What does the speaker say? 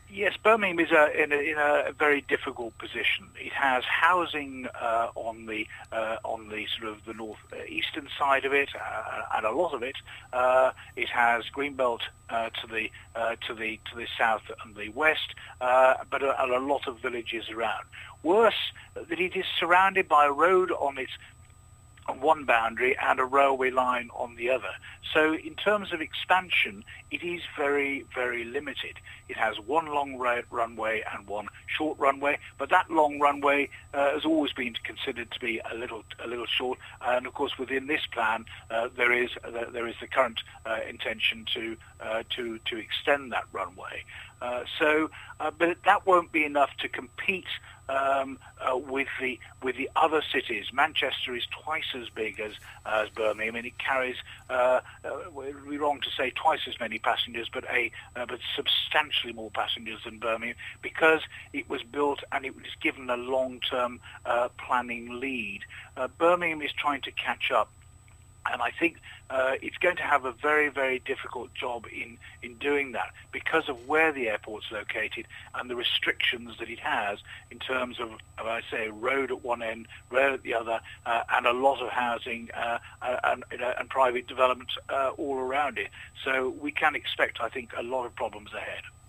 Yes, Birmingham is in a very difficult position. It has housing on the sort of the north eastern side of it, and a lot of it. It has Greenbelt to the south and the west, but a lot of villages around. Worse, that it is surrounded by a road on one boundary and a railway line on the other. So in terms of expansion, it is very, very limited. It has one long runway and one short runway, but that long runway has always been considered to be a little short. And of course, within this plan, there is the current intention to extend that runway. But that won't be enough to compete with the other cities. Manchester is twice as big as Birmingham, and it carries it would be wrong to say twice as many passengers, but substantially more passengers than Birmingham, because it was built and it was given a long-term planning lead. Birmingham is trying to catch up. And I think it's going to have a very, very difficult job in doing that, because of where the airport's located and the restrictions that it has in terms of I say, road at one end, rail at the other, and a lot of housing and private development all around it. So we can expect, I think, a lot of problems ahead.